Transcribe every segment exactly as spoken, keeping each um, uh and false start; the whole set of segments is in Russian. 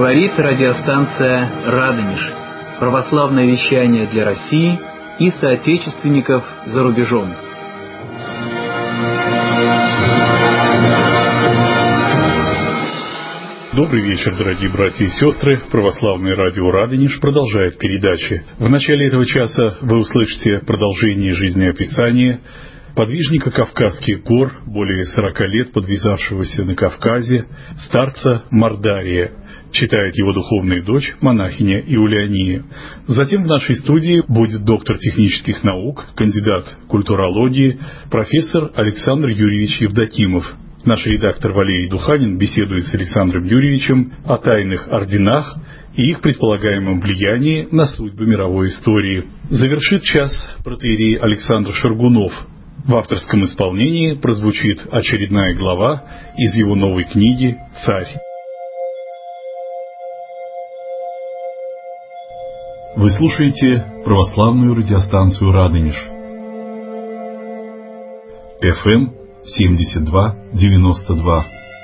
Говорит радиостанция «Радонеж». Православное вещание для России и соотечественников за рубежом. Добрый вечер, дорогие братья и сестры. Православное радио «Радонеж» продолжает передачи. В начале этого часа вы услышите продолжение жизнеописания подвижника Кавказских гор, более сорока лет подвязавшегося на Кавказе, старца Мордария. Читает его духовная дочь, монахиня Иулиания. Затем в нашей студии будет доктор технических наук, кандидат культурологии, профессор Александр Юрьевич Евдокимов. Наш редактор Валерий Духанин беседует с Александром Юрьевичем о тайных орденах и их предполагаемом влиянии на судьбы мировой истории. Завершит час протоиерей Александр Шаргунов. В авторском исполнении прозвучит очередная глава из его новой книги «Царь». Вы слушаете православную радиостанцию «Радонеж». эф эм семьдесят два девяносто два.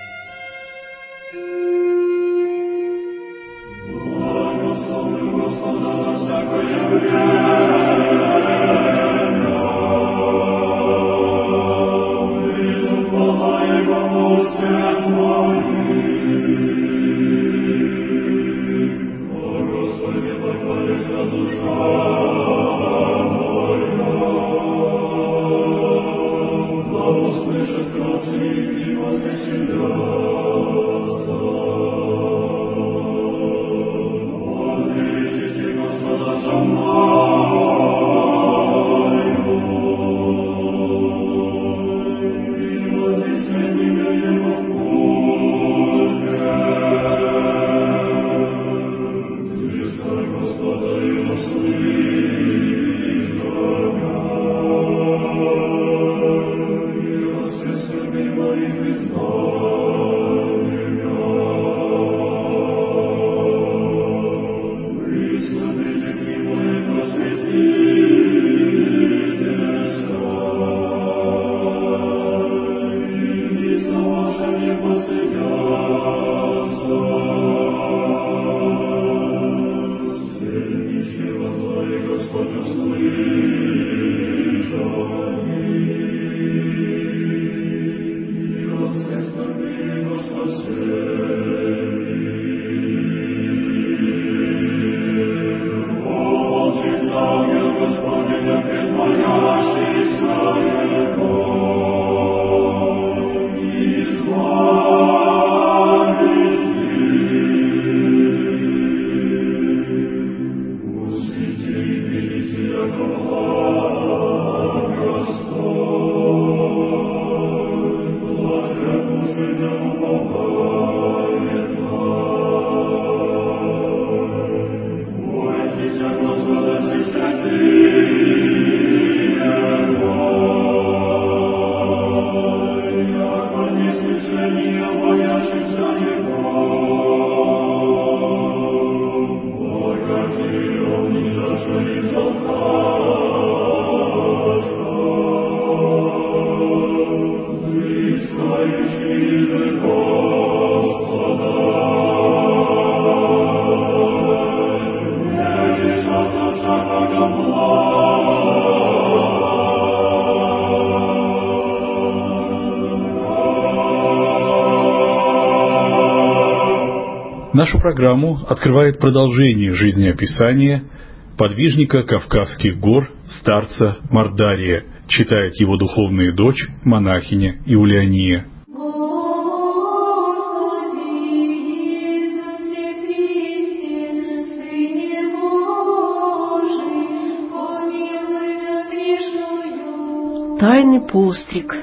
Нашу программу открывает продолжение жизнеописания подвижника Кавказских гор, старца Мордария. Читает его духовная дочь, монахиня Иулиания. Тайный постриг.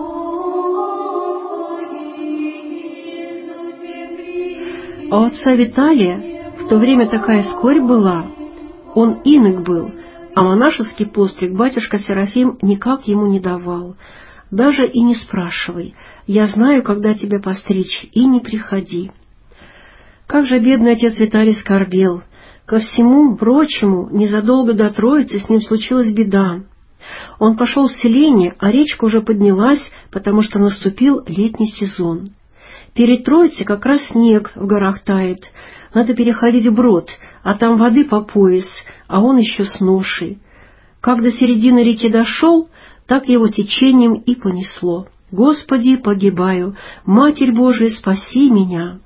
А у отца Виталия в то время такая скорбь была. Он инок был, а монашеский постриг батюшка Серафим никак ему не давал. Даже и не спрашивай, я знаю, когда тебя постричь, и не приходи. Как же бедный отец Виталий скорбел. Ко всему прочему, незадолго до Троицы с ним случилась беда. Он пошел в селение, а речка уже поднялась, потому что наступил летний сезон. Перед Троицей как раз снег в горах тает. Надо переходить вброд, а там воды по пояс, а он еще с ношей. Как до середины реки дошел, так его течением и понесло. Господи, погибаю, Матерь Божия, спаси меня.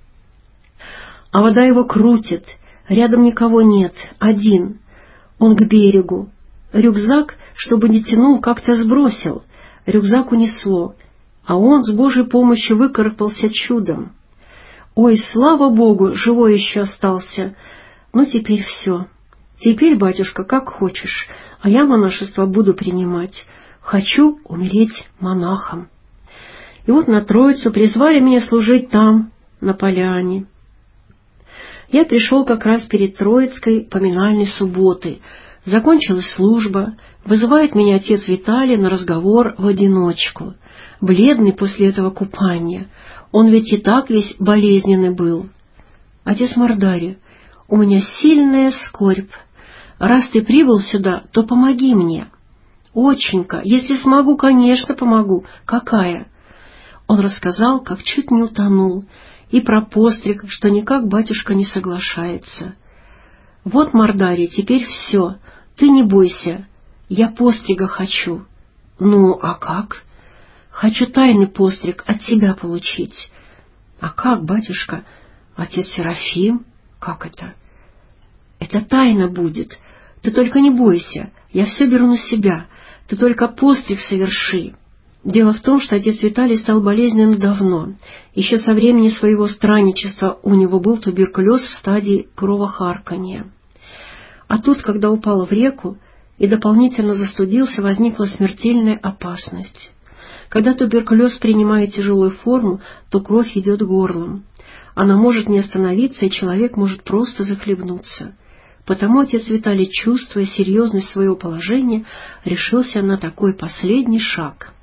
А вода его крутит, рядом никого нет, один. Он к берегу. Рюкзак, чтобы не тянул, как-то сбросил. Рюкзак унесло, а он с Божьей помощью выкарабкался чудом. Ой, слава Богу, живой еще остался. Ну, теперь все. Теперь, батюшка, как хочешь, а я монашество буду принимать. Хочу умереть монахом. И вот на Троицу призвали меня служить там, на поляне. Я пришел как раз перед Троицкой поминальной субботы. Закончилась служба, вызывает меня отец Виталий на разговор в одиночку. Бледный после этого купания. Он ведь и так весь болезненный был. Отец Мордарий, у меня сильная скорбь. Раз ты прибыл сюда, то помоги мне. Отченька, если смогу, конечно, помогу. Какая? Он рассказал, как чуть не утонул, и про постриг, что никак батюшка не соглашается. Вот, Мордарий, теперь все. Ты не бойся. Я пострига хочу. Ну, а как? Хочу тайный постриг от тебя получить. А как, батюшка? Отец Серафим? Как это? Это тайна будет. Ты только не бойся. Я все беру на себя. Ты только постриг соверши. Дело в том, что отец Виталий стал болезненным давно. Еще со времени своего странничества у него был туберкулез в стадии кровохаркания. А тут, когда упал в реку и дополнительно застудился, возникла смертельная опасность. Когда туберкулез принимает тяжелую форму, то кровь идет горлом. Она может не остановиться, и человек может просто захлебнуться. Потому отец Виталий, чувствуя серьезность своего положения, решился на такой последний шаг.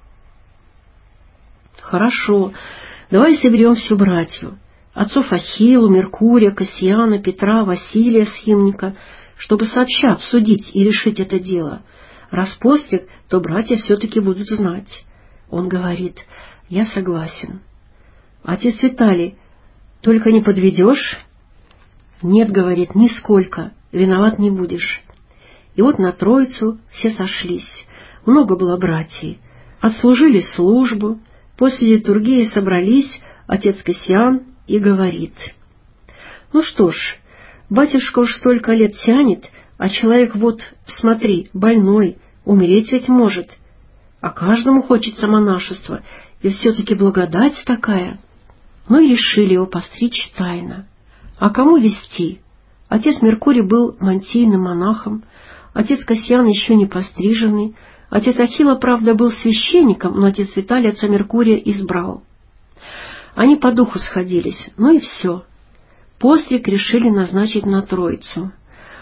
«Хорошо, давай соберем всю братью, отцов Ахиллу, Меркурия, Кассиана, Петра, Василия, схимника, чтобы сообща обсудить и решить это дело. Раз постриг, то братья все-таки будут знать». Он говорит: «Я согласен». «Отец Виталий, только не подведешь?» «Нет, — говорит, — нисколько, виноват не будешь». И вот на Троицу все сошлись, много было братьев, отслужили службу, после литургии собрались, отец Кассиан и говорит: «Ну что ж, батюшка уж столько лет тянет, а человек вот, смотри, больной, умереть ведь может, а каждому хочется монашества, и все-таки благодать такая». Мы решили его постричь тайно. А кому вести? Отец Меркурий был мантийным монахом, отец Кассиан еще не постриженный, отец Ахилла, правда, был священником, но отец Виталий отца Меркурия избрал. Они по духу сходились, ну и все. Постриг решили назначить на Троицу.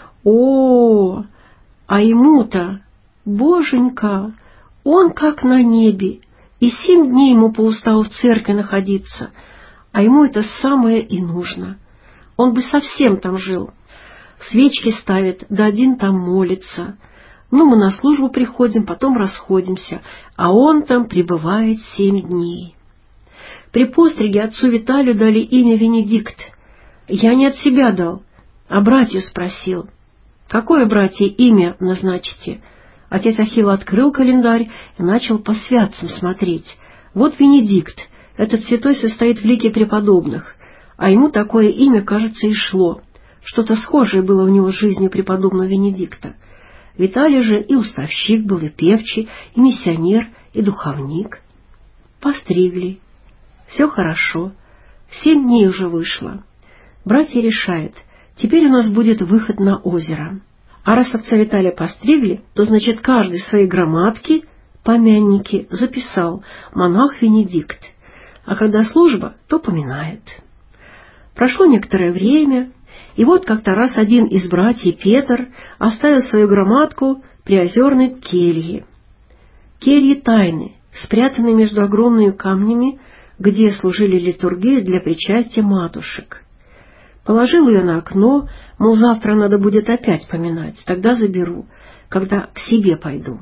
О, а ему-то, боженька, он как на небе, и семь дней ему по уставу в церкви находиться, а ему это самое и нужно. Он бы совсем там жил. Свечки ставит, да один там молится. Ну, мы на службу приходим, потом расходимся, а он там пребывает семь дней. При постриге отцу Виталию дали имя Венедикт. Я не от себя дал, а братью спросил: «Какое, братья, имя назначите?» Отец Ахилл открыл календарь и начал по святцам смотреть. Вот Венедикт, этот святой состоит в лике преподобных, а ему такое имя, кажется, и шло. Что-то схожее было у него с жизнью преподобного Венедикта. Виталий же и уставщик был, и певчий, и миссионер, и духовник. Постригли. Все хорошо. Семь дней уже вышло. Братья решают: теперь у нас будет выход на озеро. А раз отца Виталия постригли, то, значит, каждый свои громадки, помянники записал: монах Венедикт. А когда служба, то поминает. Прошло некоторое время, и вот как-то раз один из братьев, Петр, оставил свою громадку при озерной келье. Кельи тайны, спрятанные между огромными камнями, где служили литургии для причастия матушек. Положил ее на окно, мол, завтра надо будет опять поминать, тогда заберу, когда к себе пойду.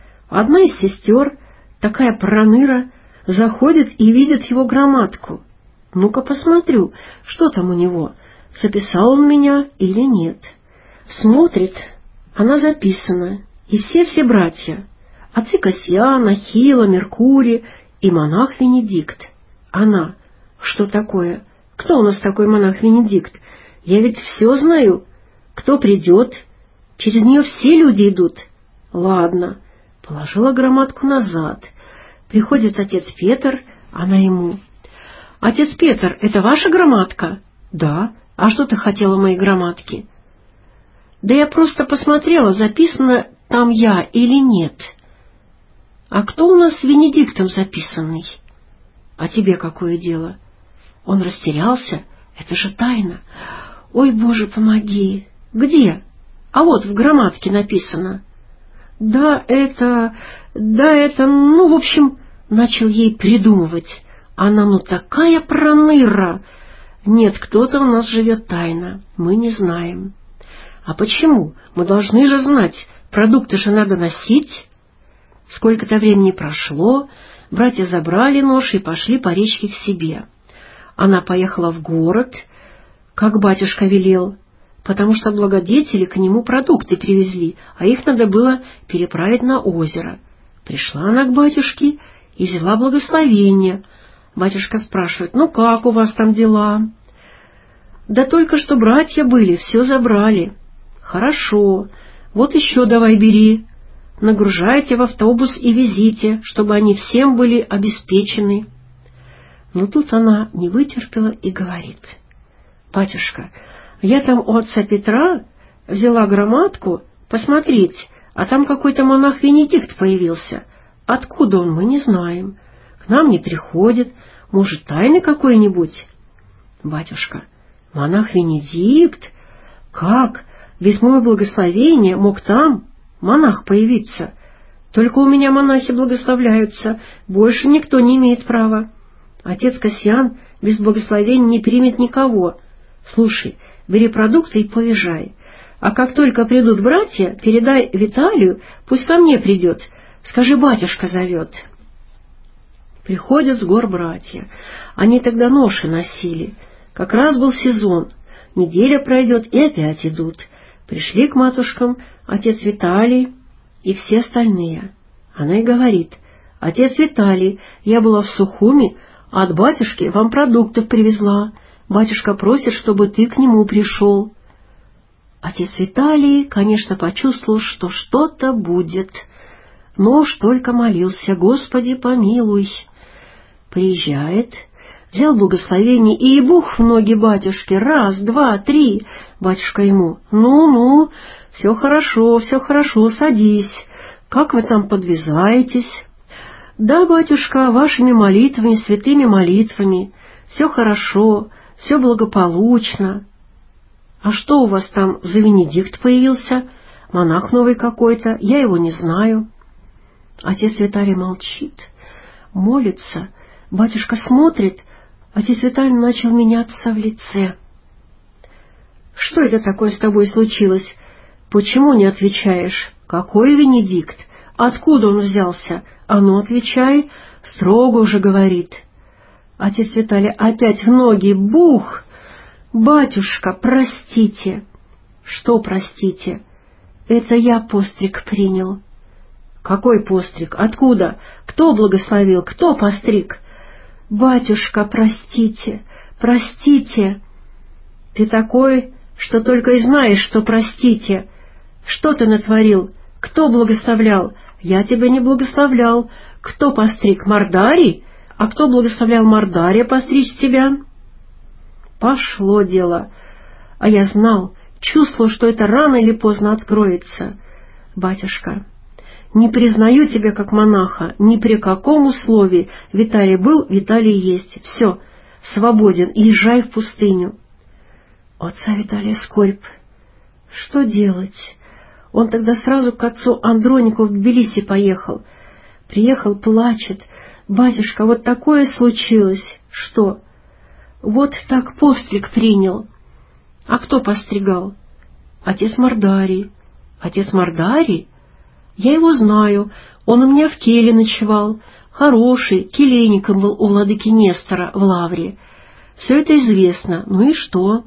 Одна из сестер, такая проныра, заходит и видит его громадку. Ну-ка посмотрю, что там у него, записал он меня или нет. Смотрит, она записана, и все-все братья, отцы Кассиан, Ахилла, Меркурий и монах Венедикт. Она: что такое? Кто у нас такой монах Венедикт? Я ведь все знаю. Кто придет? Через нее все люди идут. Ладно, положила громадку назад. Приходит отец Петр, она ему: отец Петр, это ваша громадка? Да. А что ты хотела моей громадки? Да я просто посмотрела, записано там я или нет. А кто у нас Венедиктом записанный? А тебе какое дело? Он растерялся. Это же тайна. Ой, Боже, помоги. Где? А вот в громадке написано. Да, это... Да, это... Ну, в общем, начал ей придумывать. Она, ну, такая проныра. Нет, кто-то у нас живет тайно. Мы не знаем. А почему? Мы должны же знать. Продукты же надо носить. Сколько-то времени прошло. Братья забрали нож и пошли по речке к себе. Она поехала в город, как батюшка велел, потому что благодетели к нему продукты привезли, а их надо было переправить на озеро. Пришла она к батюшке и взяла благословение. Батюшка спрашивает: ну как у вас там дела? Да только что братья были, все забрали. Хорошо, вот еще давай бери. Нагружайте в автобус и везите, чтобы они всем были обеспечены. Но тут она не вытерпела и говорит: батюшка, я там у отца Петра взяла громадку посмотреть, а там какой-то монах Венедикт появился. Откуда он, мы не знаем. К нам не приходит. Может, тайны какой-нибудь? Батюшка: монах Венедикт? Как? Без моего благословения мог там монах появиться? Только у меня монахи благословляются, больше никто не имеет права. Отец Кассиан без благословения не примет никого. Слушай, бери продукты и поезжай. А как только придут братья, передай Виталию, пусть ко мне придет. Скажи, батюшка зовет. Приходят с гор братья. Они тогда ноши носили. Как раз был сезон. Неделя пройдет, и опять идут. Пришли к матушкам отец Виталий и все остальные. Она и говорит: отец Виталий, я была в Сухуми, а от батюшки вам продуктов привезла. Батюшка просит, чтобы ты к нему пришел. Отец Виталий, конечно, почувствовал, что что-то будет, но уж только молился: Господи, помилуй. Приезжает, взял благословение и бух в ноги батюшке. Раз, два, три. Батюшка ему: ну-ну, все хорошо, все хорошо, садись. Как вы там подвязаетесь? Да, батюшка, вашими молитвами, святыми молитвами. Все хорошо, все благополучно. А что у вас там за Венедикт появился? Монах новый какой-то, я его не знаю. Отец Виталий молчит, молится. Батюшка смотрит, отец Виталий начал меняться в лице. Что это такое с тобой случилось? Почему не отвечаешь? Какой Венедикт? Откуда он взялся? А ну, отвечай, строго уже говорит. Отец Виталий опять в ноги, бух! Батюшка, простите. Что простите? Это я постриг принял. Какой постриг? Откуда? Кто благословил? Кто постриг? Батюшка, простите, простите. Ты такой, что только и знаешь, что простите. Что ты натворил? Кто благословлял? Я тебя не благословлял. Кто постриг? Мордарий? А кто благословлял Мордария постричь тебя? Пошло дело. А я знал, чувствовал, что это рано или поздно откроется. Батюшка, не признаю тебя как монаха, ни при каком условии. Виталий был, Виталий есть. Все, свободен, езжай в пустыню. У отца Виталия скорбь. Что делать? Он тогда сразу к отцу Андронику в Тбилиси поехал. Приехал, плачет. Батюшка, вот такое случилось. Что? Вот так постриг принял. А кто постригал? Отец Мордарий. Отец Мордарий? Я его знаю. Он у меня в келе ночевал. Хороший, келейником был у владыки Нестора в лавре. Все это известно. Ну и что?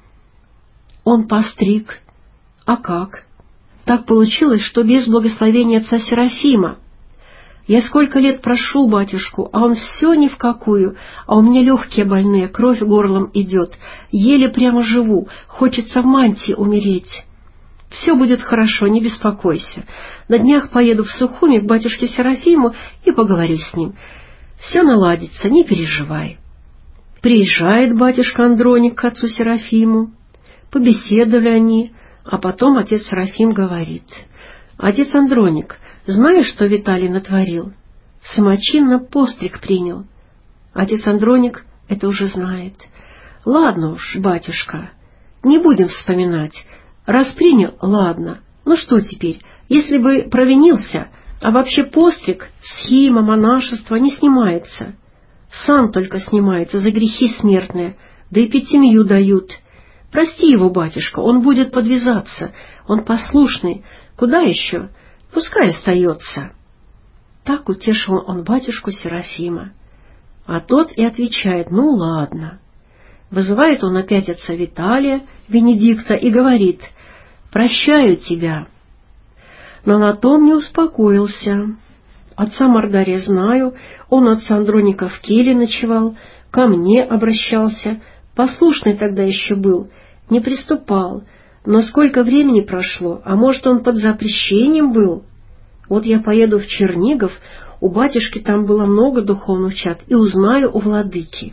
Он постриг. А как? Так получилось, что без благословения отца Серафима. Я сколько лет прошу батюшку, а он все ни в какую, а у меня легкие больные, кровь горлом идет, еле прямо живу, хочется в мантии умереть. Все будет хорошо, не беспокойся. На днях поеду в Сухуми к батюшке Серафиму и поговорю с ним. Все наладится, не переживай. Приезжает батюшка Андроник к отцу Серафиму. Побеседовали они, а потом отец Серафим говорит: «Отец Андроник, знаешь, что Виталий натворил? Самочинно постриг принял». Отец Андроник это уже знает. «Ладно уж, батюшка, не будем вспоминать. Раз принял, ладно. Ну что теперь, если бы провинился, а вообще постриг, схима, монашество не снимается. Сан только снимается за грехи смертные, да и пятимью дают. Прости его, батюшка, он будет подвязаться, он послушный. Куда еще? Пускай остается». Так утешил он батюшку Серафима. А тот и отвечает: «Ну ладно». Вызывает он опять отца Виталия, Венедикта, и говорит: «Прощаю тебя». Но на том не успокоился. Отца Мордария знаю, он отца Андроника в келе ночевал, ко мне обращался, послушный тогда еще был, не приступал. Но сколько времени прошло, а может, он под запрещением был? Вот я поеду в Чернигов, у батюшки там было много духовных чад, и узнаю у владыки.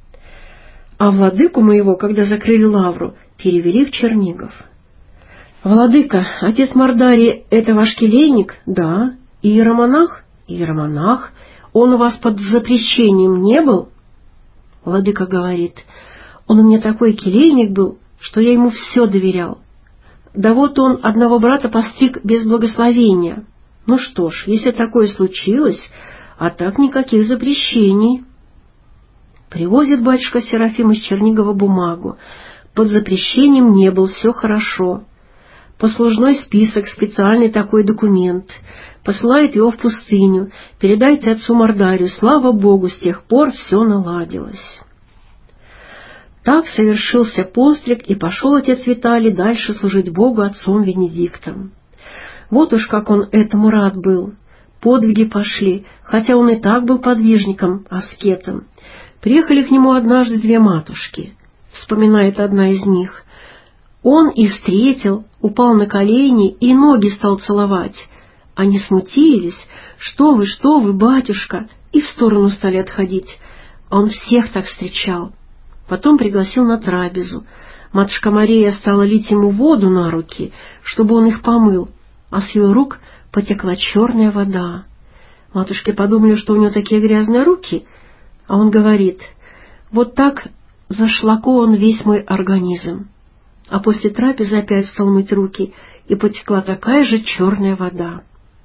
А владыку моего, когда закрыли лавру, перевели в Чернигов. «Владыка, отец Мордарий — это ваш келейник?» «Да». «Иеромонах?» «Иеромонах. Он у вас под запрещением не был?» Владыка говорит: «Он у меня такой келейник был, что я ему все доверял. Да вот он одного брата постриг без благословения. Ну что ж, если такое случилось, а так никаких запрещений». Привозит батюшка Серафим из Чернигова бумагу. Под запрещением не был, все хорошо. Послужной список, специальный такой документ. Посылает его в пустыню. Передайте отцу Мордарию. Слава Богу, с тех пор все наладилось. Так совершился постриг, и пошел отец Виталий дальше служить Богу отцом Венедиктом. Вот уж как он этому рад был. Подвиги пошли, хотя он и так был подвижником, аскетом. Приехали к нему однажды две матушки, вспоминает одна из них. Он их встретил, упал на колени и ноги стал целовать. Они смутились: «Что вы, что вы, батюшка!» и в сторону стали отходить. А он всех так встречал. Потом пригласил на трапезу. Матушка Мария стала лить ему воду на руки, чтобы он их помыл, а с его рук потекла черная вода. Матушки подумали, что у него такие грязные руки, а он говорит: «Вот так зашлакован весь мой организм». А после трапезы опять стал мыть руки, и потекла такая же черная вода.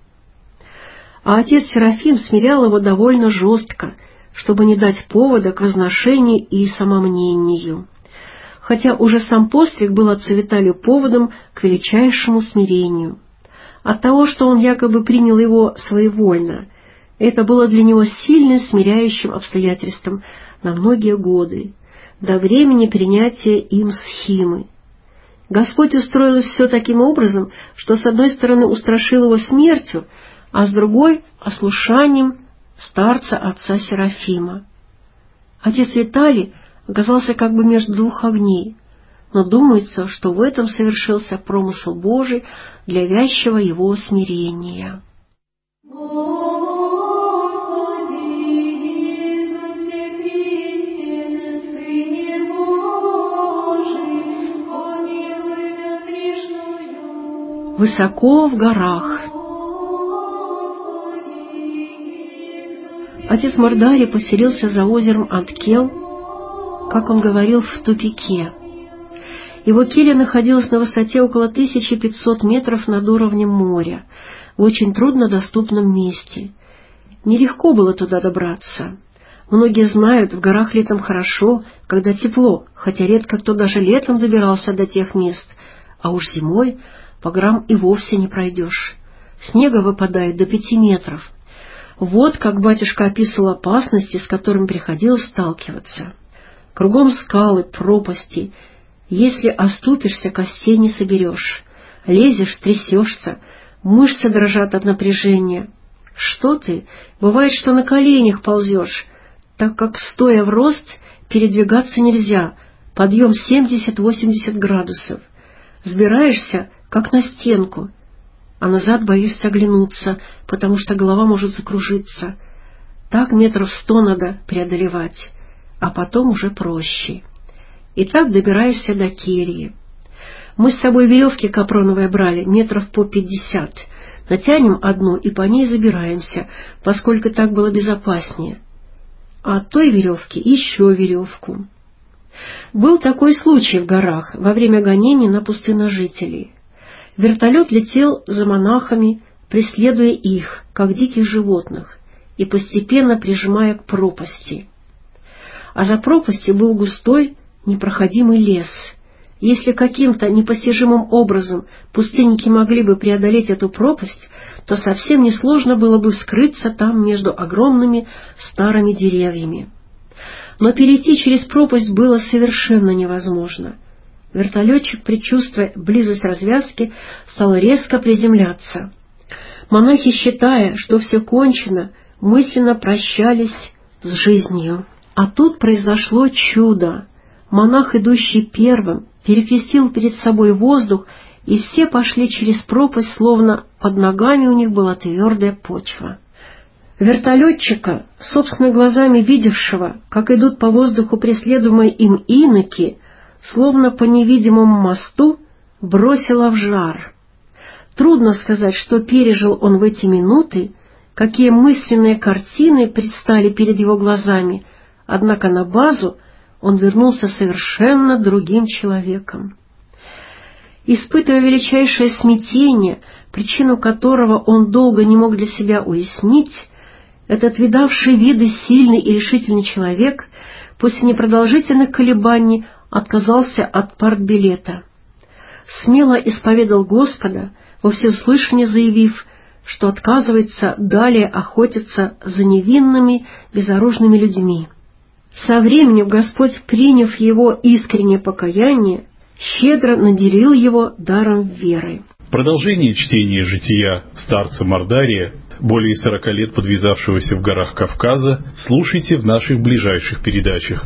А отец Серафим смирял его довольно жестко, чтобы не дать повода к возношению и самомнению, хотя уже сам постриг был отцу Виталию поводом к величайшему смирению. От того, что он якобы принял его своевольно, это было для него сильным смиряющим обстоятельством на многие годы, до времени принятия им схимы. Господь устроил все таким образом, что с одной стороны устрашил его смертью, а с другой — ослушанием старца отца Серафима. Отец Виталий оказался как бы между двух огней, но думается, что в этом совершился промысел Божий для вящего его смирения. Высоко в горах. Отец Мордарий поселился за озером Анткел, как он говорил, в тупике. Его келья находилась на высоте около тысячи пятисот метров над уровнем моря, в очень труднодоступном месте. Нелегко было туда добраться. Многие знают, в горах летом хорошо, когда тепло, хотя редко кто даже летом добирался до тех мест, а уж зимой по горам и вовсе не пройдешь. Снега выпадает до пяти метров. Вот как батюшка описывал опасности, с которыми приходилось сталкиваться. Кругом скалы, пропасти. Если оступишься, костей не соберешь. Лезешь, трясешься, мышцы дрожат от напряжения. Что ты? Бывает, что на коленях ползешь, так как, стоя в рост, передвигаться нельзя, подъем семьдесят-восемьдесят градусов. Взбираешься, как на стенку, а назад боишься оглянуться, потому что голова может закружиться. Так метров сто надо преодолевать, а потом уже проще. И так добираешься до кельи. Мы с собой веревки капроновые брали, метров по пятьдесят. Натянем одну и по ней забираемся, поскольку так было безопаснее. А от той веревки еще веревку. Был такой случай в горах во время гонений на пустынножителей. Вертолет летел за монахами, преследуя их, как диких животных, и постепенно прижимая к пропасти. А за пропастью был густой, непроходимый лес. Если каким-то непостижимым образом пустынники могли бы преодолеть эту пропасть, то совсем несложно было бы скрыться там между огромными старыми деревьями. Но перейти через пропасть было совершенно невозможно. Вертолетчик, предчувствуя близость развязки, стал резко приземляться. Монахи, считая, что все кончено, мысленно прощались с жизнью. А тут произошло чудо. Монах, идущий первым, перекрестил перед собой воздух, и все пошли через пропасть, словно под ногами у них была твердая почва. Вертолетчика, собственными глазами видевшего, как идут по воздуху преследуемые им иноки, словно по невидимому мосту, бросило в жар. Трудно сказать, что пережил он в эти минуты, какие мысленные картины предстали перед его глазами, однако на базу он вернулся совершенно другим человеком. Испытывая величайшее смятение, причину которого он долго не мог для себя уяснить, этот видавший виды сильный и решительный человек после непродолжительных колебаний отказался от партбилета. Смело исповедал Господа, во всеуслышание заявив, что отказывается далее охотиться за невинными, безоружными людьми. Со временем Господь, приняв его искреннее покаяние, щедро наделил его даром веры. Продолжение чтения жития старца Мордария, более сорока лет подвязавшегося в горах Кавказа, слушайте в наших ближайших передачах.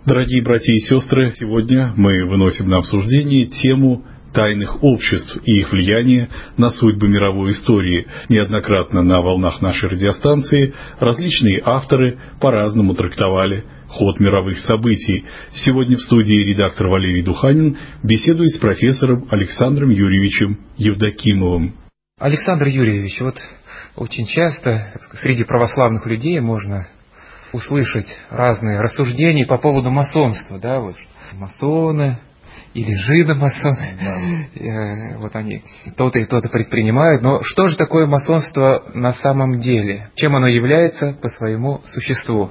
Дорогие братья и сестры, сегодня мы выносим на обсуждение тему тайных обществ и их влияние на судьбы мировой истории. Неоднократно на волнах нашей радиостанции различные авторы по-разному трактовали ход мировых событий. Сегодня в студии редактор Валерий Духанин беседует с профессором Александром Юрьевичем Евдокимовым. Александр Юрьевич, вот очень часто среди православных людей можно услышать разные рассуждения по поводу масонства, да, вот масоны или жидомасоны, да. Вот они то-то и то-то предпринимают. Но что же такое масонство на самом деле? Чем оно является по своему существу?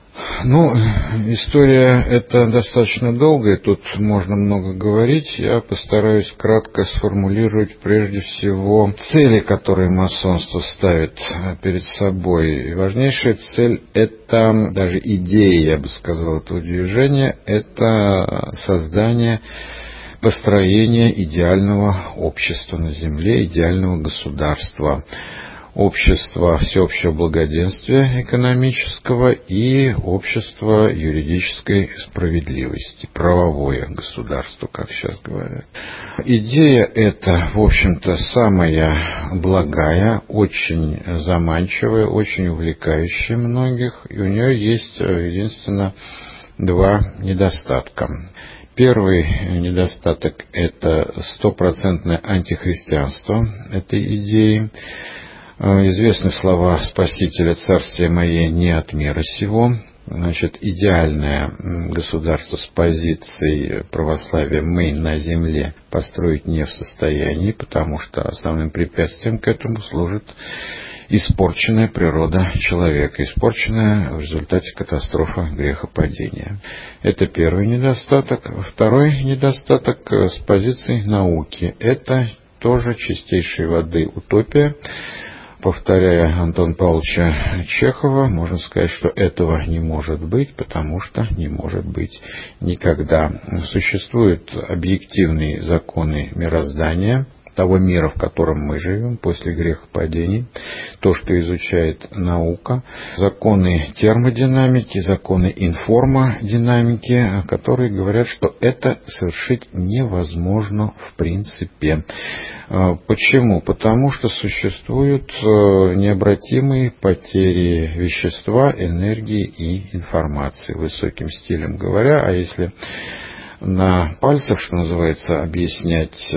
Ну, история эта достаточно долгая, тут можно много говорить. Я постараюсь кратко сформулировать прежде всего цели, которые масонство ставит перед собой. И важнейшая цель – это, даже идея, я бы сказал, этого движения, это создание, построение идеального общества на земле, идеального государства. Общество всеобщего благоденствия экономического и общество юридической справедливости, правовое государство, как сейчас говорят. Идея эта, в общем-то, самая благая, очень заманчивая, очень увлекающая многих, и у нее есть, единственно, два недостатка. Первый недостаток – это стопроцентное антихристианство этой идеи. Известны слова Спасителя: «Царствие мое не от мира сего». Значит, идеальное государство с позицией православия мы на земле построить не в состоянии, потому что основным препятствием к этому служит испорченная природа человека, испорченная в результате катастрофы грехопадения. Это первый недостаток. Второй недостаток с позиции науки. Это тоже чистейшей воды утопия. Повторяя Антона Павловича Чехова, можно сказать, что этого не может быть, потому что не может быть никогда. Существуют объективные законы мироздания, того мира, в котором мы живем после грехопадений, то, что изучает наука, законы термодинамики, законы информодинамики, которые говорят, что это совершить невозможно в принципе. Почему? Потому что существуют необратимые потери вещества, энергии и информации, высоким стилем говоря. А если на пальцах, что называется, объяснять,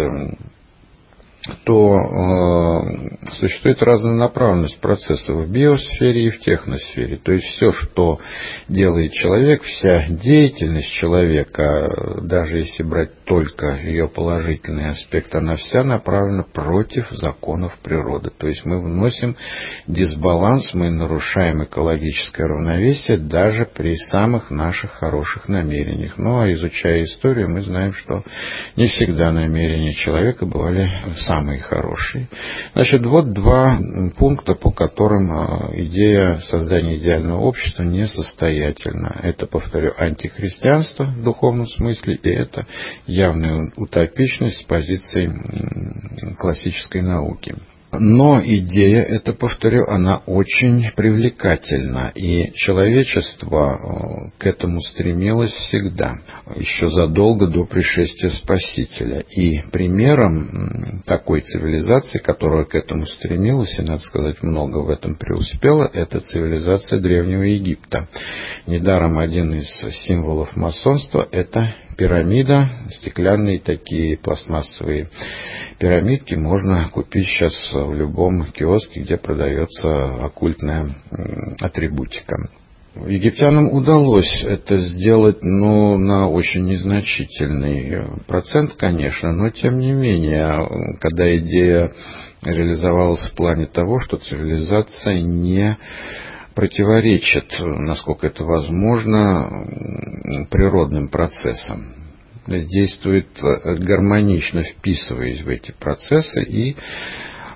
то э, существует разная направленность процессов в биосфере и в техносфере. То есть все, что делает человек, вся деятельность человека, даже если брать только ее положительный аспект, она вся направлена против законов природы. То есть мы вносим дисбаланс, мы нарушаем экологическое равновесие даже при самых наших хороших намерениях. Ну а изучая историю, мы знаем, что не всегда намерения человека бывали самые хорошие. Значит, вот два пункта, по которым идея создания идеального общества несостоятельна. Это, повторю, антихристианство в духовном смысле, и это явная утопичность с позиции классической науки. Но идея эта, повторю, она очень привлекательна, и человечество к этому стремилось всегда, еще задолго до пришествия Спасителя. И примером такой цивилизации, которая к этому стремилась, и, надо сказать, много в этом преуспела, это цивилизация Древнего Египта. Недаром один из символов масонства – это пирамида, стеклянные такие пластмассовые пирамидки можно купить сейчас в любом киоске, где продается оккультная атрибутика. Египтянам удалось это сделать, ну, на очень незначительный процент, конечно, но тем не менее, когда идея реализовалась в плане того, что цивилизация не противоречит, насколько это возможно, природным процессам. Действует гармонично, вписываясь в эти процессы, и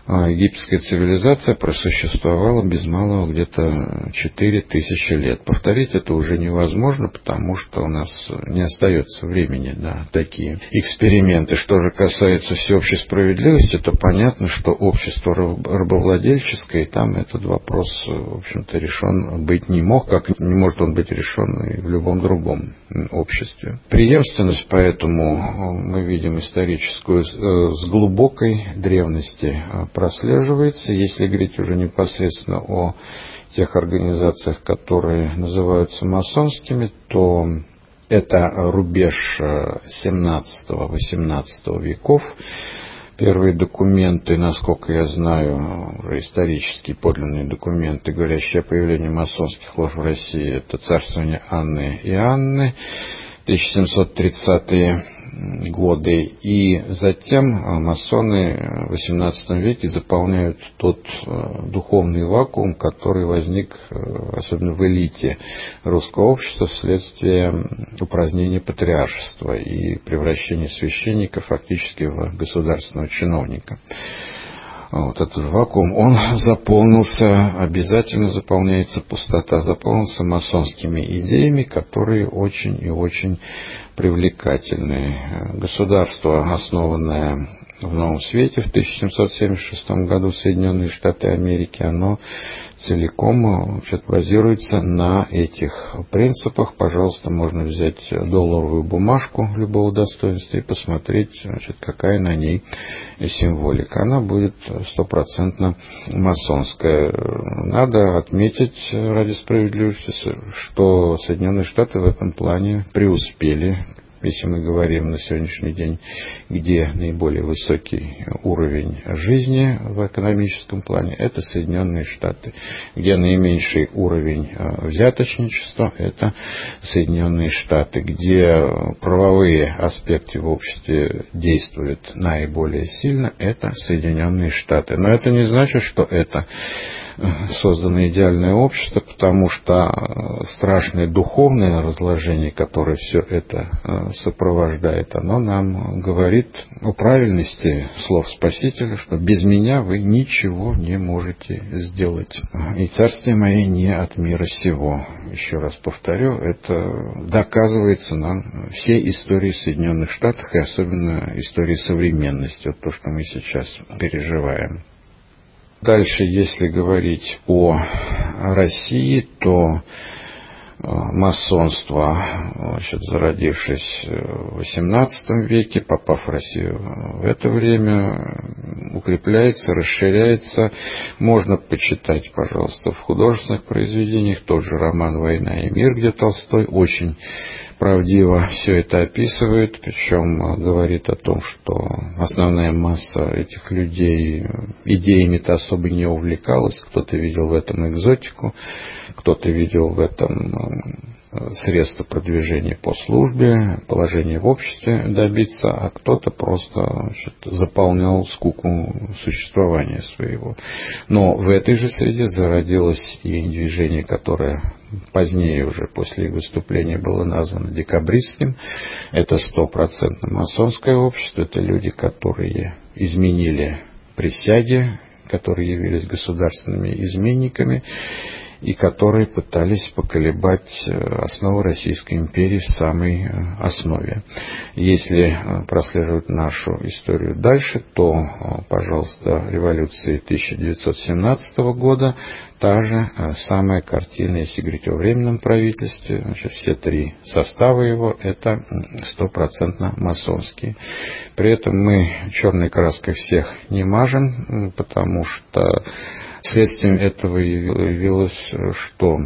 египетская цивилизация просуществовала без малого где-то четыре тысячи лет. Повторить это уже невозможно, потому что у нас не остается времени на такие эксперименты. Что же касается всеобщей справедливости, то понятно, что общество рабовладельческое, и там этот вопрос, в общем-то, решен быть не мог, как не может он быть решен и в любом другом обществе. Преемственность поэтому мы видим историческую с глубокой древности прослеживается. Если говорить уже непосредственно о тех организациях, которые называются масонскими, то это рубеж семнадцатого-восемнадцатого веков. Первые документы, насколько я знаю, уже исторические подлинные документы, говорящие о появлении масонских лож в России, это царствование Анны и Анны, тысяча семьсот тридцатые годы. И затем масоны в восемнадцатом веке заполняют тот духовный вакуум, который возник особенно в элите русского общества вследствие упразднения патриаршества и превращения священника фактически в государственного чиновника. Вот этот вакуум, он заполнился, обязательно заполняется пустота, заполнился масонскими идеями, которые очень и очень привлекательны. Государство, основанное в Новом Свете в тысяча семьсот семьдесят шестом году, Соединенные Штаты Америки, оно целиком значит, базируется на этих принципах. Пожалуйста, можно взять долларовую бумажку любого достоинства и посмотреть, значит, какая на ней символика. Она будет стопроцентно масонская. Надо отметить ради справедливости, что Соединенные Штаты в этом плане преуспели. Если мы говорим на сегодняшний день, где наиболее высокий уровень жизни в экономическом плане, это Соединенные Штаты. Где наименьший уровень взяточничества, это Соединенные Штаты. Где правовые аспекты в обществе действуют наиболее сильно, это Соединенные Штаты. Но это не значит, что это создано идеальное общество, потому что страшное духовное разложение, которое все это сопровождает, оно нам говорит о правильности слов Спасителя, что без меня вы ничего не можете сделать. И царствие мое не от мира сего. Еще раз повторю, это доказывается нам всей историей Соединенных Штатов и особенно историей современности, вот то, что мы сейчас переживаем. Дальше, если говорить о России, то масонство, значит, зародившись в восемнадцатом веке, попав в Россию в это время, укрепляется, расширяется. Можно почитать, пожалуйста, в художественных произведениях тот же роман «Война и мир», где Толстой очень правдиво все это описывает, причем говорит о том, что основная масса этих людей идеями-то особо не увлекалась. Кто-то видел в этом экзотику, кто-то видел в этом средства продвижения по службе, положение в обществе добиться, а кто-то просто, значит, заполнял скуку существования своего. Но в этой же среде зародилось и движение, которое позднее уже после их выступления было названо декабристским. Это стопроцентно масонское общество. Это люди, которые изменили присяги, которые явились государственными изменниками, и которые пытались поколебать основы Российской империи в самой основе. Если прослеживать нашу историю дальше, то, пожалуйста, революции тысяча девятьсот семнадцатого года, та же самая картина, если говорить о временном правительстве, значит, все три состава его, это стопроцентно масонские. При этом мы черной краской всех не мажем, потому что следствием этого явилось, что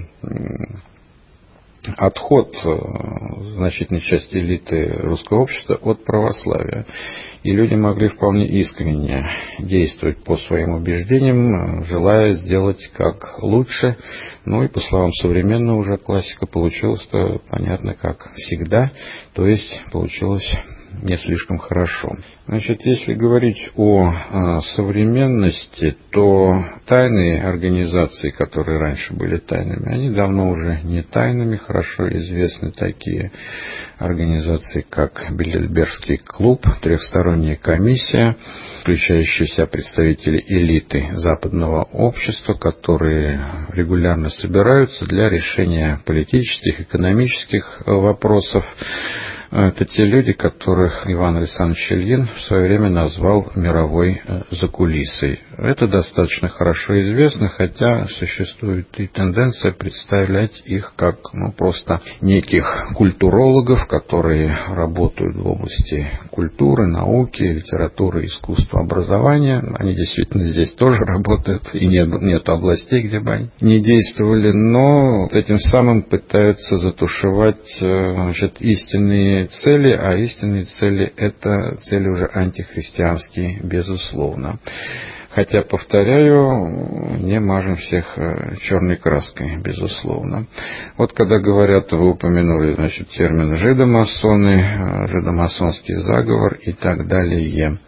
отход значительной части элиты русского общества от православия. И люди могли вполне искренне действовать по своим убеждениям, желая сделать как лучше. Ну и по словам современного уже классика, получилось-то понятно как всегда. То есть получилось не слишком хорошо. Значит, если говорить о современности, то тайные организации, которые раньше были тайными, они давно уже не тайными. Хорошо известны такие организации, как Бильдербергский клуб, трехсторонняя комиссия, включающая в себя представителей элиты западного общества, которые регулярно собираются для решения политических, экономических вопросов. Это те люди, которых Иван Александрович Ильин в свое время назвал мировой закулисой. Это достаточно хорошо известно, хотя существует и тенденция представлять их как ну, просто неких культурологов, которые работают в области культуры, науки, литературы, искусства, образования. Они действительно здесь тоже работают, и нет, нет областей, где бы они не действовали, но этим самым пытаются затушевать значит, истинные цели, а истинные цели – это цели уже антихристианские, безусловно. Хотя, повторяю, не мажем всех черной краской, безусловно. Вот когда говорят, вы упомянули, значит, термин жидомасоны, жидомасонский заговор и так далее.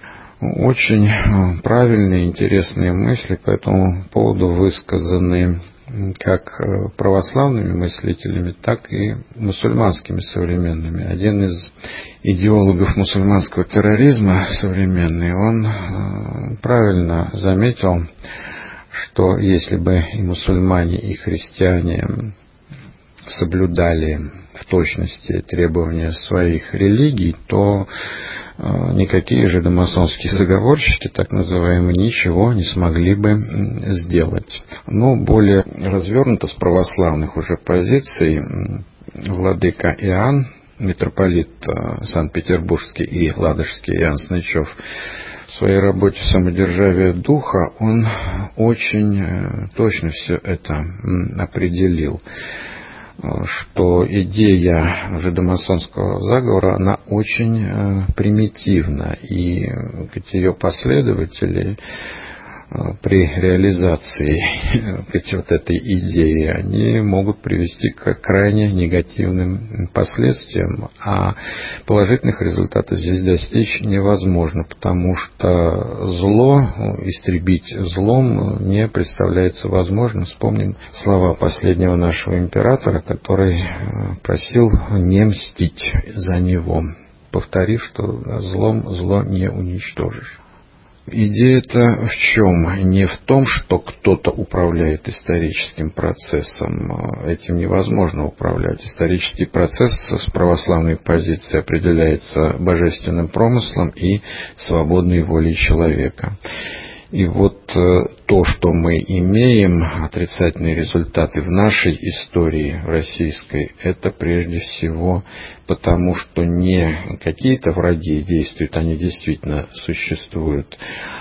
Очень правильные, интересные мысли по этому поводу высказаны как православными мыслителями, так и мусульманскими современными. Один из идеологов мусульманского терроризма современный, он правильно заметил, что если бы и мусульмане, и христиане соблюдали в точности требования своих религий, то никакие жидомасонские заговорщики, так называемые, ничего не смогли бы сделать. Но более развернуто с православных уже позиций владыка Иоанн, митрополит Санкт-Петербургский и Ладожский Иоанн Снычев, в своей работе «Самодержавие духа» он очень точно все это определил, что идея жидомасонского заговора, она очень э, примитивна, и ее последователи э, при реализации э, вот этой идеи, они могут привести к крайне негативным последствиям, а положительных результатов здесь достичь невозможно, потому что зло, истребить злом не представляется возможным. Вспомним слова последнего нашего императора, который просил не мстить за него, повторив, что злом зло не уничтожишь. Идея-то в чем? Не в том, что кто-то управляет историческим процессом. Этим невозможно управлять. Исторический процесс с православной позиции определяется божественным промыслом и свободной волей человека. И вот то, что мы имеем, отрицательные результаты в нашей истории российской, это прежде всего потому, что не какие-то враги действуют, они действительно существуют,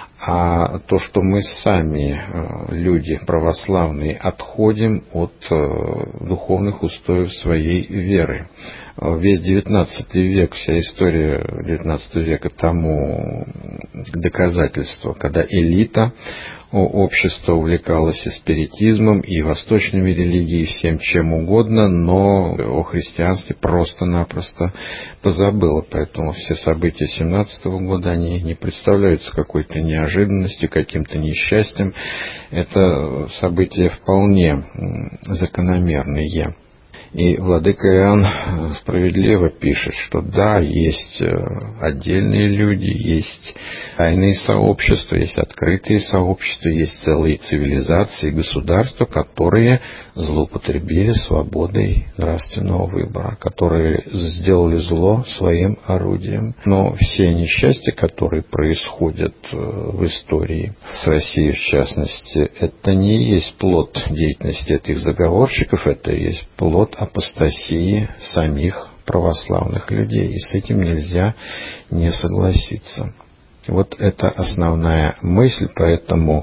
а то, что мы сами, люди православные, отходим от духовных устоев своей веры. Весь девятнадцатый век, вся история девятнадцатого века тому доказательство, когда элита общества увлекалась и спиритизмом, и восточными религией, и всем чем угодно, но о христианстве просто-напросто позабыла. Поэтому все события семнадцатого года, они не представляются какой-то неожиданностью, каким-то несчастьем. Это события вполне закономерные. И владыка Иоанн справедливо пишет, что да, есть отдельные люди, есть тайные сообщества, есть открытые сообщества, есть целые цивилизации, государства, которые злоупотребили свободой нравственного выбора, которые сделали зло своим орудием. Но все несчастья, которые происходят в истории, с Россией в частности, это не есть плод деятельности этих заговорщиков, это есть плод апостасии самих православных людей, и с этим нельзя не согласиться. Вот это основная мысль, поэтому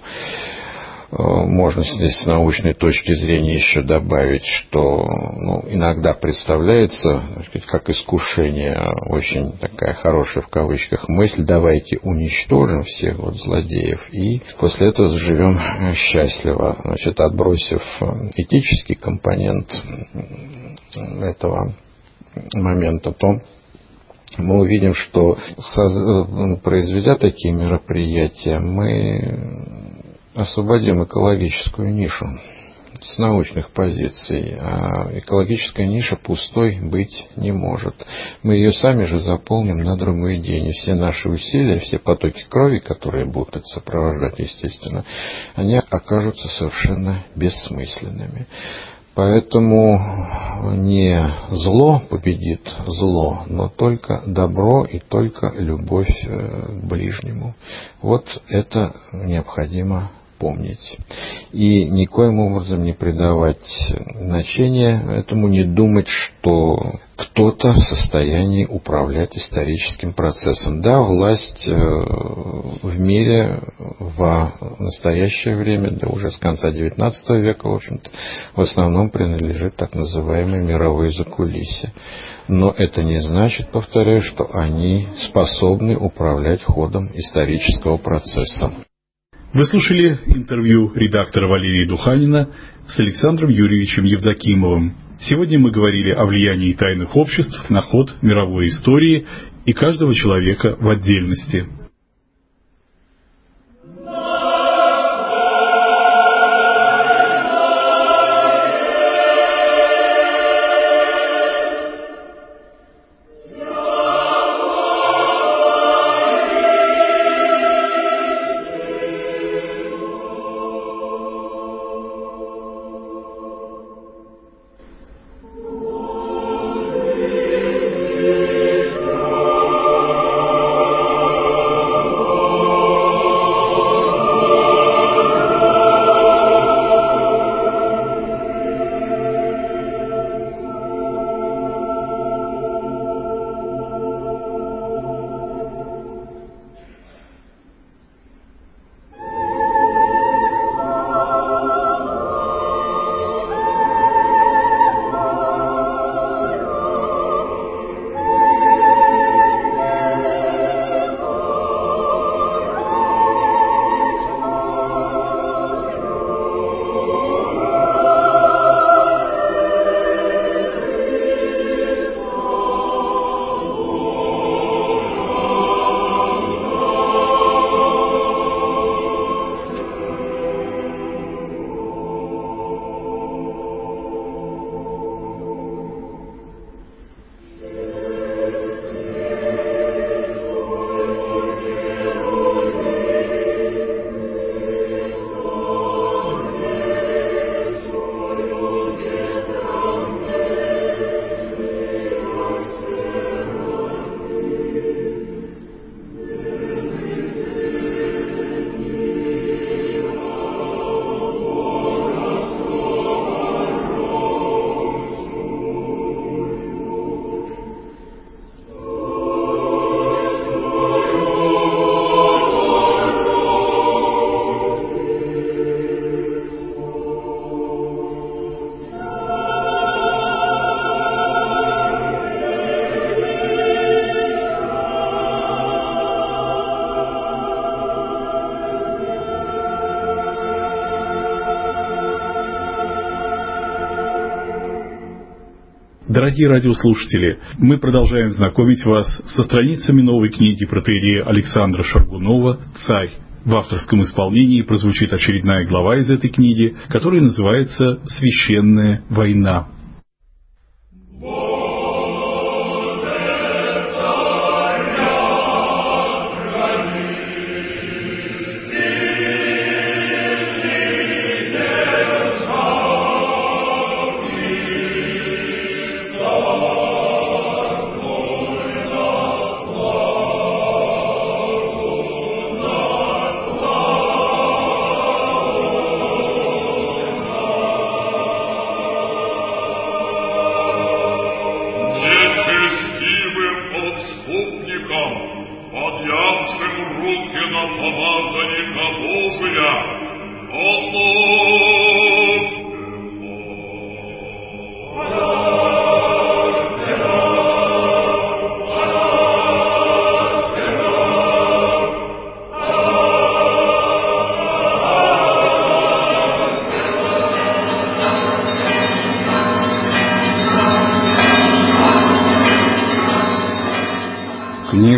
э, можно здесь с научной точки зрения еще добавить, что ну, иногда представляется как искушение, очень такая хорошая в кавычках мысль: давайте уничтожим всех вот злодеев и после этого заживем счастливо. Значит, отбросив этический компонент этого момента, то мы увидим, что произведя такие мероприятия, мы освободим экологическую нишу с научных позиций, а экологическая ниша пустой быть не может. Мы ее сами же заполним на другой день. И все наши усилия, все потоки крови, которые будут это сопровождать, естественно, они окажутся совершенно бессмысленными. Поэтому не зло победит зло, но только добро и только любовь к ближнему. Вот это необходимо помнить. И никоим образом не придавать значения этому, не думать, что кто-то в состоянии управлять историческим процессом. Да, власть в мире в настоящее время, да уже с конца девятнадцатого века, в общем-то, в основном принадлежит так называемой мировой закулисье. Но это не значит, повторяю, что они способны управлять ходом исторического процесса. Вы слушали интервью редактора Валерия Духанина с Александром Юрьевичем Евдокимовым. Сегодня мы говорили о влиянии тайных обществ на ход мировой истории и каждого человека в отдельности. Дорогие радиослушатели, мы продолжаем знакомить вас со страницами новой книги протоиерея Александра Шаргунова «Царь». В авторском исполнении прозвучит очередная глава из этой книги, которая называется «Священная война».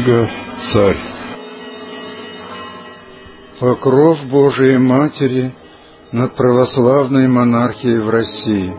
Ольга, царь. Покров Божией Матери над православной монархией в России.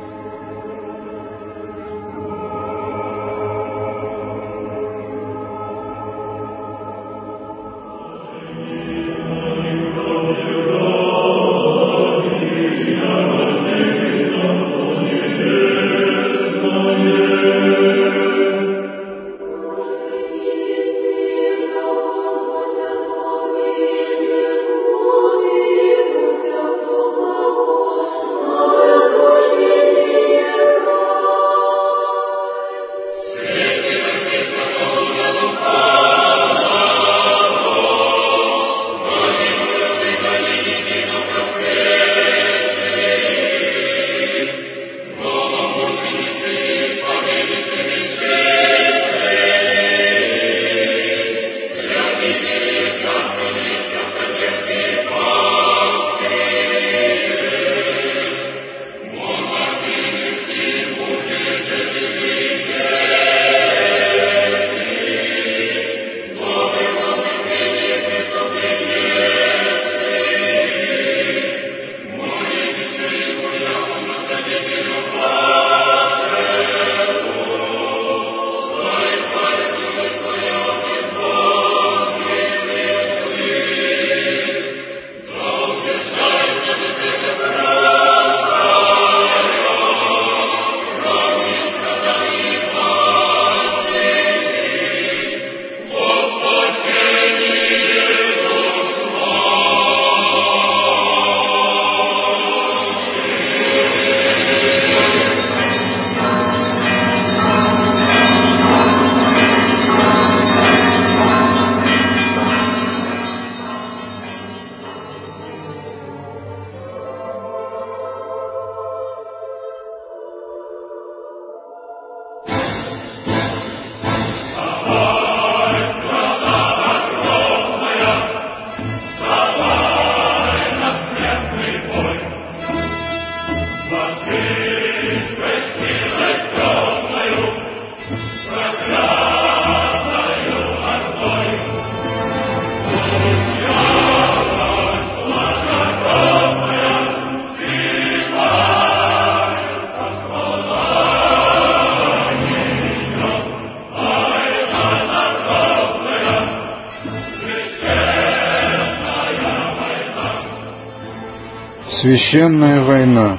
Священная война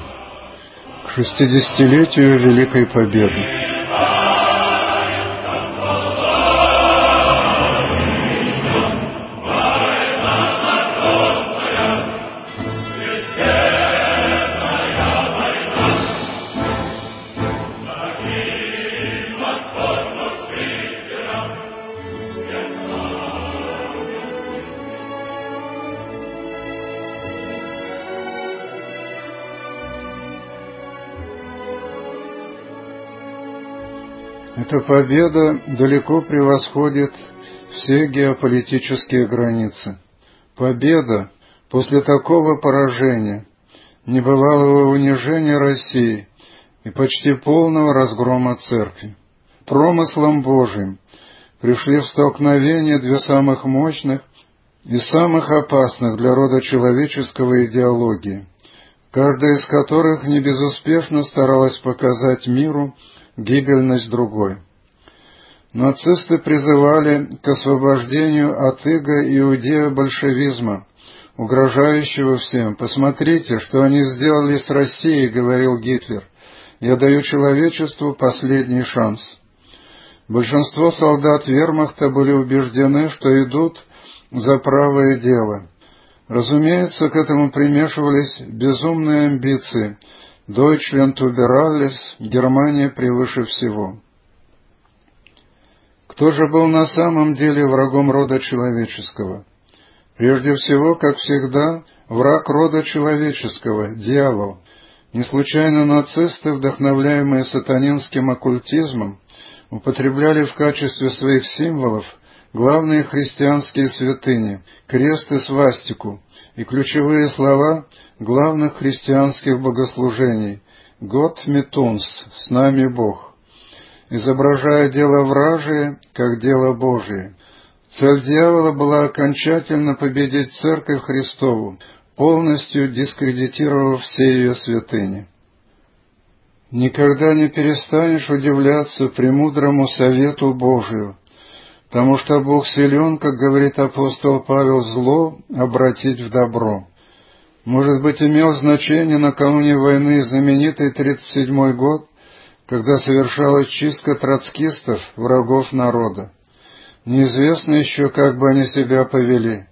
к шестидесятилетию Великой Победы. Эта победа далеко превосходит все геополитические границы. Победа после такого поражения, небывалого унижения России и почти полного разгрома Церкви. Промыслом Божиим пришли в столкновение две самых мощных и самых опасных для рода человеческого идеологии, каждая из которых не безуспешно старалась показать миру гибельность другой. Нацисты призывали к освобождению от иго иудео-большевизма, угрожающего всем. «Посмотрите, что они сделали с Россией», — говорил Гитлер. «Я даю человечеству последний шанс». Большинство солдат вермахта были убеждены, что идут за правое дело. Разумеется, к этому примешивались безумные амбиции. «Deutschland über alles», Германия превыше всего. Кто же был на самом деле врагом рода человеческого? Прежде всего, как всегда, враг рода человеческого — дьявол. Не случайно нацисты, вдохновляемые сатанинским оккультизмом, употребляли в качестве своих символов главные христианские святыни — крест и свастику, и ключевые слова главных христианских богослужений «Gott mit uns», «С нами Бог», изображая дело вражие как дело Божие. Цель дьявола была окончательно победить Церковь Христову, полностью дискредитировав все ее святыни. Никогда не перестанешь удивляться премудрому совету Божию, потому что Бог силен, как говорит апостол Павел, зло обратить в добро. Может быть, имел значение накануне войны знаменитый тридцать седьмой год, когда совершалась чистка троцкистов, врагов народа. Неизвестно еще, как бы они себя повели.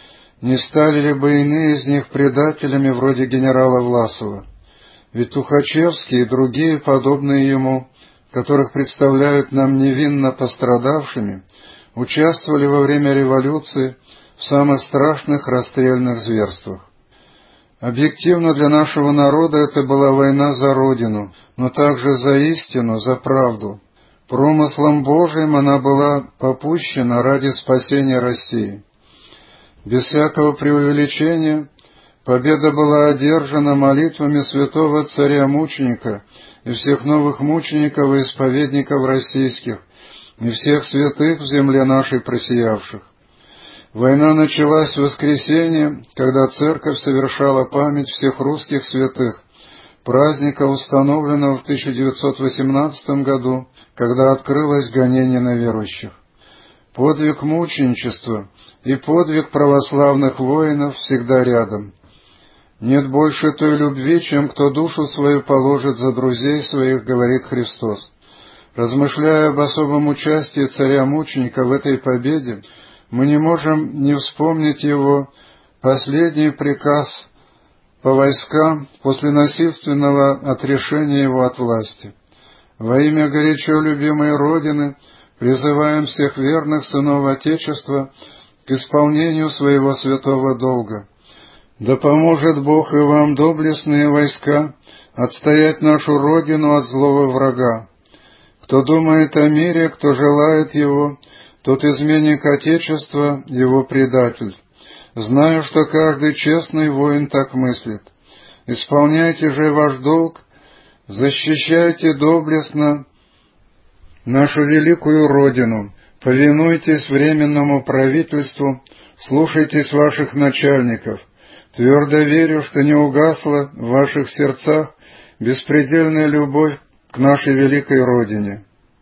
Не стали ли бы иные из них предателями вроде генерала Власова? Ведь Тухачевский и другие, подобные ему, которых представляют нам невинно пострадавшими, участвовали во время революции в самых страшных расстрельных зверствах. Объективно для нашего народа это была война за Родину, но также за истину, за правду. Промыслом Божиим она была попущена ради спасения России. Без всякого преувеличения, победа была одержана молитвами святого царя-мученика и всех новых мучеников и исповедников российских, и всех святых в земле нашей просиявших. Война началась в воскресенье, когда церковь совершала память всех русских святых, праздника, установленного в тысяча девятьсот восемнадцатом году, когда открылось гонение на верующих. Подвиг мученичества и подвиг православных воинов всегда рядом. Нет больше той любви, чем кто душу свою положит за друзей своих, говорит Христос. Размышляя об особом участии царя-мученика в этой победе, мы не можем не вспомнить его последний приказ по войскам после насильственного отрешения его от власти. Во имя горячо любимой Родины призываем всех верных сынов Отечества к исполнению своего святого долга. Да поможет Бог и вам, доблестные войска, отстоять нашу Родину от злого врага. Кто думает о мире, кто желает его, тот изменник Отечества, его предатель. Знаю, что каждый честный воин так мыслит. Исполняйте же ваш долг, защищайте доблестно нашу великую Родину, повинуйтесь временному правительству, слушайтесь ваших начальников. Твердо верю, что не угасла в ваших сердцах беспредельная любовь к нашей великой Родине.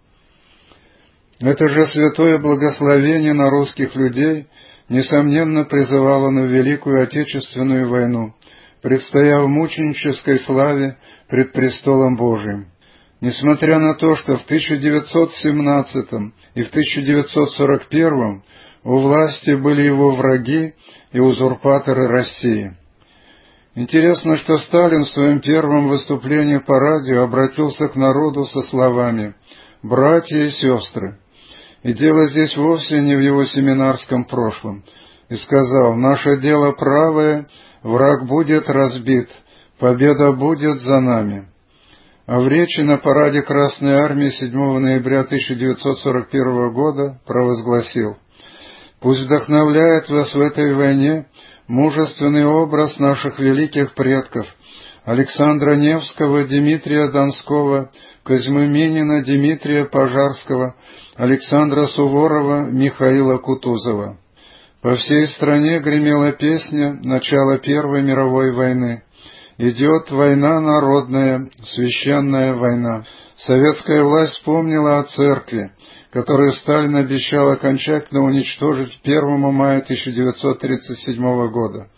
Это же святое благословение на русских людей несомненно призывало на Великую Отечественную войну, предстоя в мученической славе пред престолом Божиим. Несмотря на то, что в тысяча девятьсот семнадцатом и в тысяча девятьсот сорок первом у власти были его враги и узурпаторы России. Интересно, что Сталин в своем первом выступлении по радио обратился к народу со словами «братья и сестры». И дело здесь вовсе не в его семинарском прошлом. И сказал: «Наше дело правое, враг будет разбит, победа будет за нами». А в речи на параде Красной Армии седьмого ноября тысяча девятьсот сорок первого года провозгласил: «Пусть вдохновляет вас в этой войне мужественный образ наших великих предков Александра Невского, Дмитрия Донского, Козьмы Минина, Дмитрия Пожарского, Александра Суворова, Михаила Кутузова». По всей стране гремела песня начала Первой мировой войны. «Идет война народная, священная война». Советская власть вспомнила о церкви, которую Сталин обещал окончательно уничтожить первого мая тысяча девятьсот тридцать седьмого года.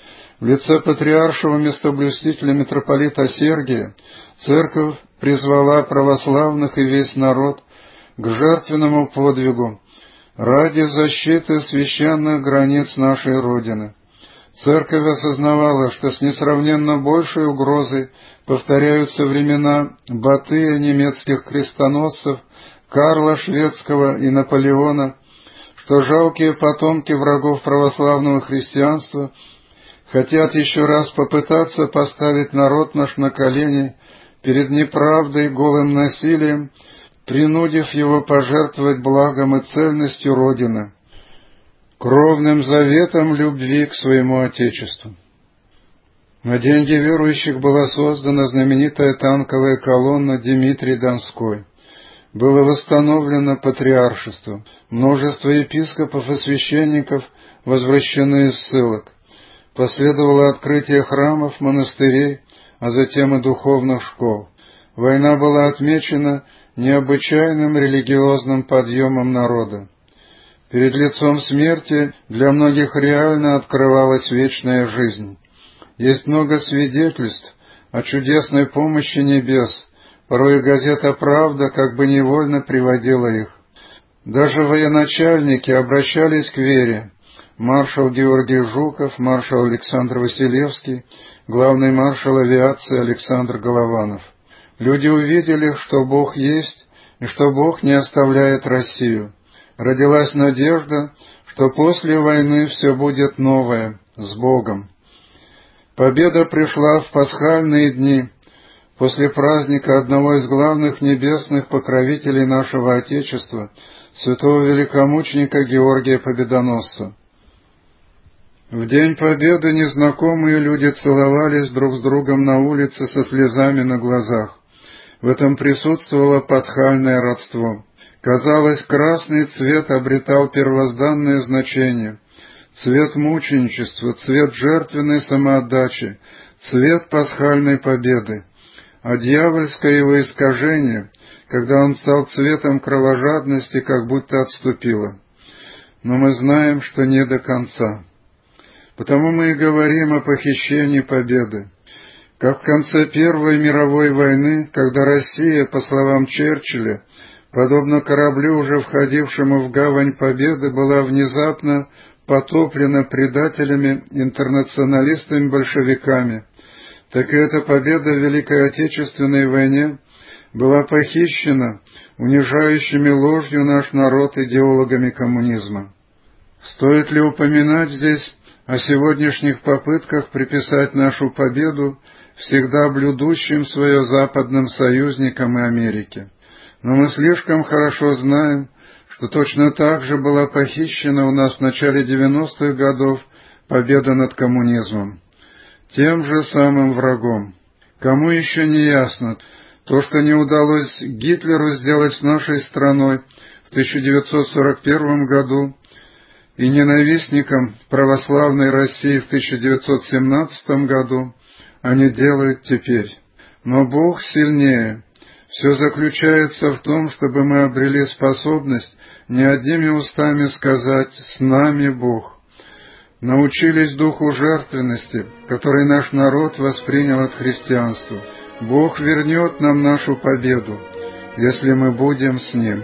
В лице патриаршего местоблюстителя митрополита Сергия церковь призвала православных и весь народ к жертвенному подвигу ради защиты священных границ нашей Родины. Церковь осознавала, что с несравненно большей угрозой повторяются времена Батыя немецких крестоносцев, Карла Шведского и Наполеона, что жалкие потомки врагов православного христианства хотят еще раз попытаться поставить народ наш на колени перед неправдой, голым насилием, принудив его пожертвовать благом и цельностью Родины, кровным заветом любви к своему Отечеству. На деньги верующих была создана знаменитая танковая колонна Дмитрий Донской. Было восстановлено патриаршество. Множество епископов и священников возвращены из ссылок. Последовало открытие храмов, монастырей, а затем и духовных школ. Война была отмечена необычайным религиозным подъемом народа. Перед лицом смерти для многих реально открывалась вечная жизнь. Есть много свидетельств о чудесной помощи небес, порой газета «Правда» как бы невольно приводила их. Даже военачальники обращались к вере. Маршал Георгий Жуков, маршал Александр Василевский, главный маршал авиации Александр Голованов. Люди увидели, что Бог есть и что Бог не оставляет Россию. Родилась надежда, что после войны все будет новое, с Богом. Победа пришла в пасхальные дни, после праздника одного из главных небесных покровителей нашего Отечества, святого великомученика Георгия Победоносца. В день Победы незнакомые люди целовались друг с другом на улице со слезами на глазах. В этом присутствовало пасхальное родство. Казалось, красный цвет обретал первозданное значение. Цвет мученичества, цвет жертвенной самоотдачи, цвет пасхальной победы. А дьявольское его искажение, когда он стал цветом кровожадности, как будто отступило. Но мы знаем, что не до конца. Потому мы и говорим о похищении победы. Как в конце Первой мировой войны, когда Россия, по словам Черчилля, подобно кораблю, уже входившему в гавань Победы, была внезапно потоплена предателями, интернационалистами-большевиками, так и эта победа в Великой Отечественной войне была похищена унижающими ложью наш народ идеологами коммунизма. Стоит ли упоминать здесь о сегодняшних попытках приписать нашу победу всегда блюдущим свое западным союзникам и Америке? Но мы слишком хорошо знаем, что точно так же была похищена у нас в начале девяностых годов победа над коммунизмом, тем же самым врагом. Кому еще не ясно, то, что не удалось Гитлеру сделать с нашей страной в тысяча девятьсот сорок первом году и ненавистникам православной России в тысяча девятьсот семнадцатом году, они делают теперь. Но Бог сильнее. Все заключается в том, чтобы мы обрели способность не одними устами сказать «с нами Бог». Научились духу жертвенности, который наш народ воспринял от христианства. Бог вернет нам нашу победу, если мы будем с Ним.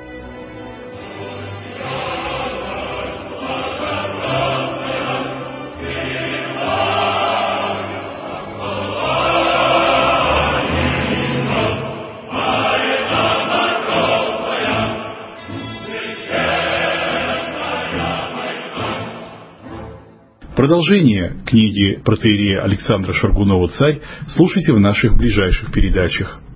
Продолжение книги протоиерея Александра Шаргунова «Царь» слушайте в наших ближайших передачах.